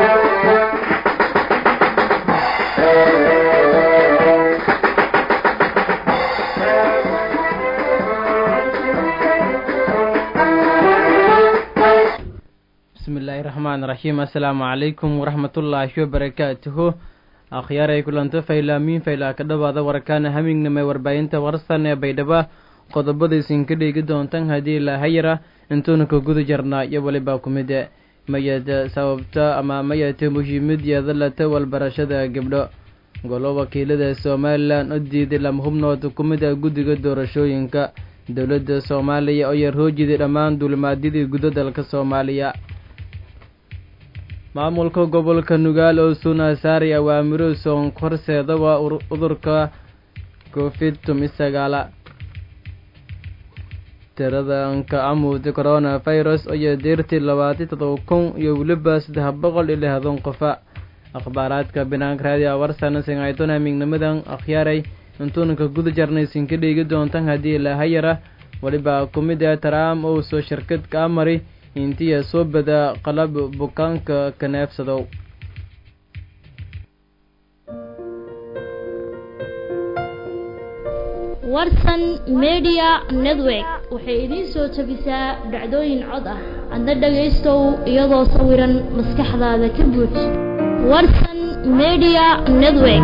bismillahirrahmanirrahim. Assalamu alaikum warahmatullahi wabarakatuh. Akhyaaray kulanto faylaamin fayla ka dhawaada warkaana hamingnimay warbaahinta warsan ee Baydhabo qodobadiisin ka dhigi doontan hadii la hayra intuuna ka guda jarnaa iyo waliba kumide mayada sababta ama mayada muhiimadiyada la tawal barashada gabdho golo wakiilada Soomaaliland oo diiday lamhubnood kumida gudiga doorashooyinka dawladda Soomaaliya oo yar hoojida dhamaan dulmaadidii gudaha dalka Soomaaliya. maamulka gobolka Nugaal oo suna saaray awaamiro soon korseeda waa udurka COVID-19 tirada amuud coronavirus oo deerti 27,000 iyo waliba 360 qof. akhbaaraadka banaanka raadiyo warsan singaytona mignamadan akhyaaray intuuna ka guda jarnaysin ka dhigi doontan hadii la hayra waliba kumida Trump oo soo shirkad ka amari intii soo bada qalab bukaanka ka neefsado. warsan media network waxay idin soo tabisaa dhacdooyin cod ah adna dhageystow iyadoo sawiran maskaxdaada ka buux warsan media network.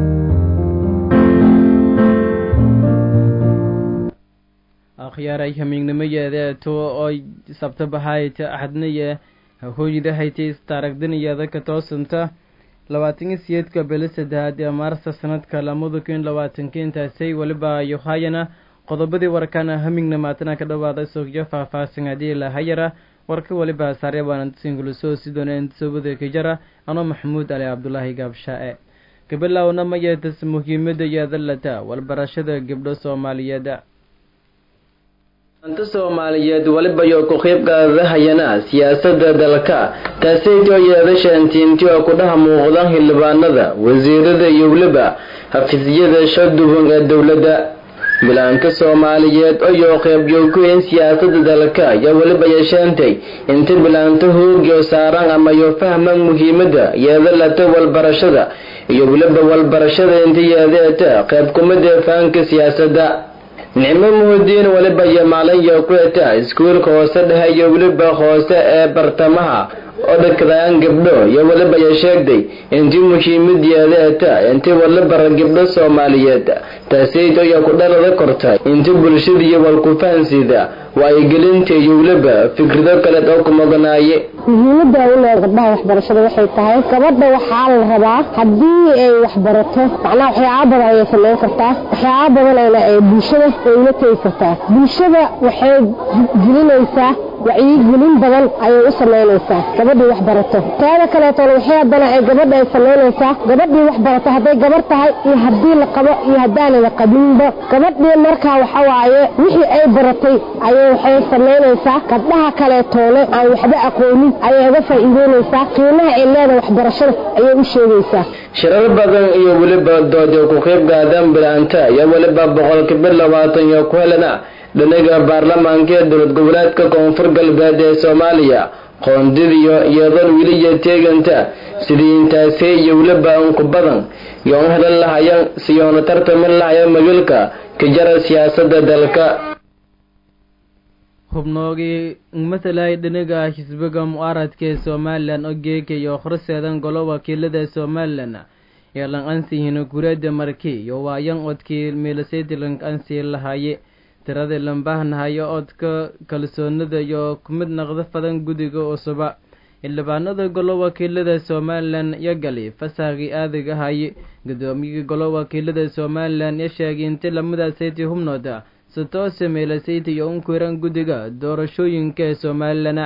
akhyaaray hamingnimada oo sabta bahayta ahadniye hooyada haytay taaragdaniyada ka toosanta 28 bil 3 Maarso sanadka 2020 taasay waliba yohayana qodobadii warkana hamingnimada ka dhawaada soo faahfaahsan hadii la hayra warka waliba sareebaan singuluso sidoo sabada ka jara ano Maxamuud Ali Abdullaahi Gaabshae kabilowna mayada muhiimada yadalata wal barashada gabdho Soomaaliyeed. anta Soomaaliyeed waliba iyo ku qayb qaadahayana siyaasadda dalka taasay yeedashantiintii oo ku dhaha muuqdan xildhibaanada wasiirada iyo waliba xafiisyada shaqaduwan ee dawladda bilaanka Soomaaliyeed oo qayb joogeen siyaasadda dalka iyo waliba yeeshantay inta bilaanta hoogiyo saaran ama yo fahman muhiimada yeedalata wal barashada iyo waliba wal barashada inta yeedata qayb kumada faanka siyaasadda. Nicmo muhidiin waliba yamaalan iyo kuwata iskuulka hoose dhexe iyo waliba hoose ee bartamaha oo dadkaan gabdho iyo waliba sheegday intii muhiimadiyada intii waliba gabdho Soomaaliyeed taasay iyo ku dhalada kortay intii bulshada iyo wal ku fahansida way gelinta iyo waliba fikrado kale oo ku maganaayay. muhiimada ay gabdhaha waxbarashada waxay tahay gabadha waxaa la rabaa hadii ay waxbarato macnaha waxyaabo badan ay sameyn kartaa waxyaabo badan ay bulshada ay ka taysataa bulshada waxay gelinaysaa wacyigelin badan ayay u sameynaysaa gabadha waxbarato taada kale oo waxay badan ay gabadha ay sameynaysaa gabadha waxbarato haday gabar tahay iyo hadii la qabo iyo hadaan la qabinba gabadha marka waxa waaye wixii ay baratay ayay waxay sameynaysaa gabdhaha kale toole aan waxba aqoonin ayay uga faa'iideynaysaa qiimaha ay leedahay waxbarashada ayay u sheegaysaa. shirar badan iyo waliba dood ku qayb qaadan bilaanta iyo waliba 20 iyo ku helana dhinaca baarlamaanka dowlad goboleedka Koonfur Galbeed ee Soomaaliya qoondiyo iyadoo wiliya teeganta sidii intaasay iyo waliba ku badan iyo helan lahayeen siyoona tartamin lahayeen magaalka ka jara siyaasadda dalka. hubnoogi matalay dhinaca xisbiga mucaaradka ee Soomaaliland oo geeka iyo khorseedan golo wakiilada Soomaaliland ee lan ansihin gurada markii iyo waayan odkii meelaseed lan ansi lahaye tirada lambahnayo odka kalsoonida iyo kumid naqdo fadan gudiga cusub xildhibaanada golo wakiilada Soomaaliland iyo gali fasaaqi aadiga haye gudoomiyaha golo wakiilada Soomaaliland ee sheegay inta lamadaasay hubnooda sitoose meelaseyti iyo unkuran gudiga doorashooyinka Soomaaliland.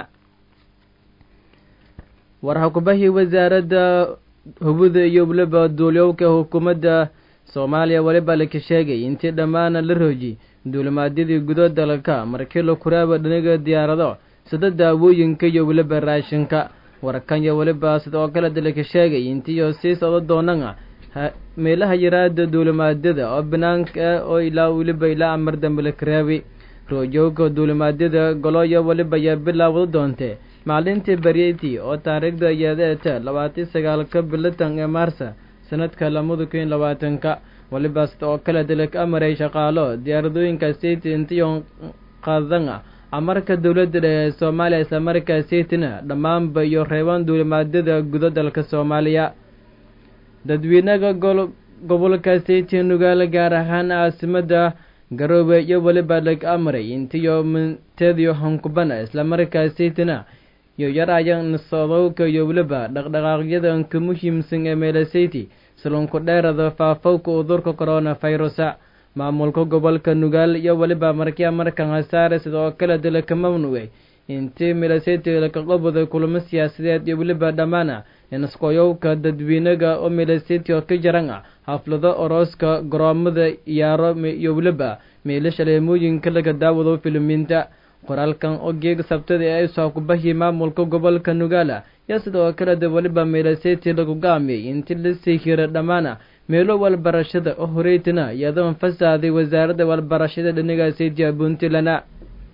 warhakubahi wasaaradda hubada iyo waliba duuliyowka hukuumadda Soomaaliya waliba la sheegay intii dhamaan la rooji duulimaadidii gudaha dalka markii la kuraaba dhinaga diyaarado sida daawooyinka iyo waliba raashinka. warkan iyo waliba sidoo kale dalka sheegay intii sii soo doonana meelaha yiraahdo duulimaadada oo banaanka oo ilaa waliba ilaa amar dambe la karaabi roojooga duulimaadada goloya waliba ya bilaawdo doonte maalintii baryeyti oo taariikhda iyada 29 bilatan ee Maarsa sanadka 2020 waliba sidoo kale dalka amaray shaqaalo diyaaradooyinka City intiyon qaadana amarka dawladda ee Soomaaliya isla markaa Cityna dhammaanba iyo reeban duulimaadada gudaha dalka Soomaaliya dadweynaha gobolka City nugaal gaar ahaan caasimada Garowe iyo waliba dalka amaray intiyo minteediyo hankubana isla markaa Cityna iyo yarayaan sodowka iyo waliba dhaqdhaqaaqyada ka muhiimsan ee Meel City salonku dheerada faafowka cudurka coronavirus maamulka gobolka nugaal iyo waliba markan hasaare sidoo kale dalka mamnuucay intii Meel City la qabado kulamo siyaasadeed iyo waliba dhamaana in iskoyowka dadweynaha oo Meel City oo ka jaran xaflado orooska garoomada iyaaro iyo waliba meelasha leemooyinka laga daawado filmiinta qoraalkan oo geeg sabtada ay soo ku bahi maamulka gobolka nugaala ya sidoo kale waliba Meel City lagu gaamiyay intii la siixiro dhamaana meelo walbarashada oo horeeytana iyadoo fasaaday wasaaradda walbarashada dhinaca City Puntland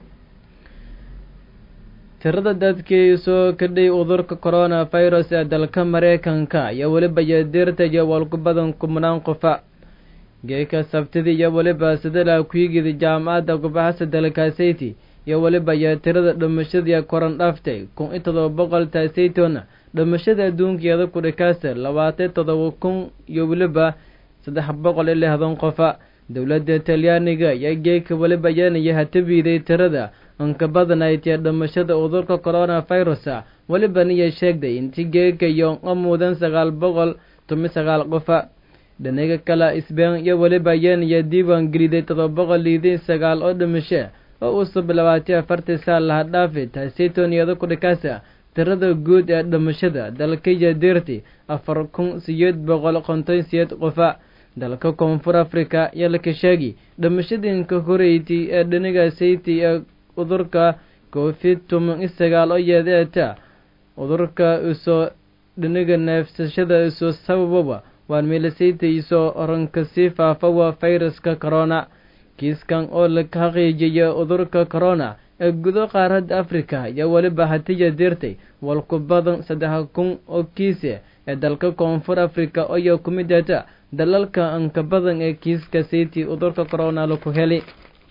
tirada dadkii soo kadhay cudurka coronavirus ee dalka Mareykanka iyo waliba yeedirta iyo walku badan kumanaan qof geeka sabtidii iyo waliba sidala ku yigid jaamacadda gobolka dalka City iyo waliba tirada dhimashada koran dhaftay 1700 saytona dhimashada adduunka ku dhakaasa 27,000 iyo waliba 360 qof dawladda Talyaaniga iyo geeka waliba yaanaya tabiiday tirada anka badan ay dhimashada cudurka coronavirus waliba niya sheegday intii geeka iyo amudan 999 qof dhinaca kale Spain iyo waliba yaanaya diiwaan geliday 709 oo dhimasho oo usoo bilaawatay 40 saal la dhaafay taasaytooniyada ku dhakaasa tirada guud ee dhimashada dalka yadirti 4858 qof dalka Koonfur Afrika iyo la sheegay dhimashadinka horeeyay ee dhinaca City ee cudurka COVID-19 oo yeedata cudurka usoo dhinaca neefsashada usoo sababa waan Meel City isoo oranka si faafa viruska corona kiiskan oo la xaqiijiyay cudurka corona ee gudaha qaaradda Afrika iyo waliba hatiya dirtay walku badan 3,000 oo kiis ee dalka Koonfur Afrika oo ku mid ah dalalka anka badan ee kiiska City cudurka corona lagu helay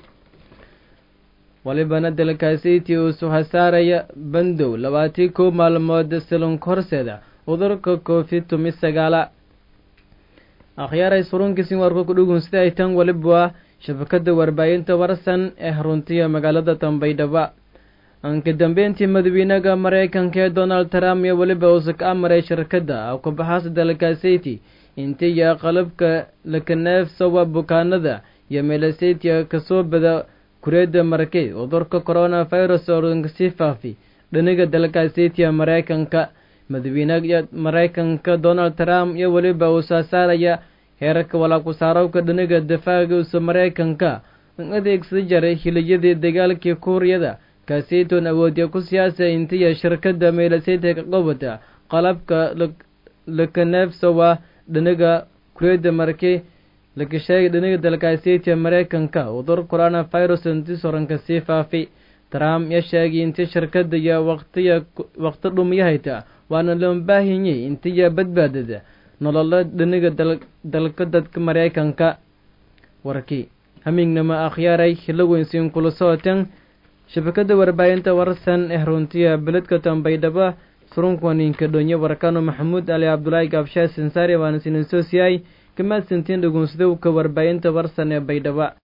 waliba dalka City oo soo hasaaraya bandow 21 maalmood salon korseeda cudurka COVID-19 akhyaaray surunkiisin warku ku dhugun sida ay tan waliba shabakada warbaahinta warsan ee runtiya magaalada Tambaydhaba anka dambeyntii madaxweynaha Mareykanka Donald Trump iyo waliba uu ka amaray shirkadda ku baxaas dalka City intii ya qalabka la kanaafsada bukaanada iyo Meel City ka soo bada kureeda markay cudurka coronavirus oo si faafi dhinaca dalka City Mareykanka madaxweynaha Mareykanka Donald Trump iyo waliba uu saaraya heerka wala ku saarowka dhinaca difaaca ee Mareykanka adeegsada jaray xiliyadii dagaalkii Kuuriyada kaaseytoon awoodiya ku siyaasay intii shirkadda Meel City ka qabata qalabka la kanaafsada dhinaca kureeda markay la sheegay dhinaca dalka City Mareykanka cudurka coronavirus intii soranka si faafi Trump ya sheegay intii shirkadda ya waqti dhumiyayta waana loo baahan yahay intii badbaadada nolol dhinaca dalka dadka Mareykanka warkii hamingnama akhyaaray hilowinsiin kula sootan shabakada warbaahinta warsan ee runtiya beledka Tambaydhaba surunkoninka dhonyo warkano Maxamuud Ali Abdullaahi Gabshaa Sansaari waan sinasosiyay kama santiin dhugunsado ka warbaahinta warsan ee Baydhaba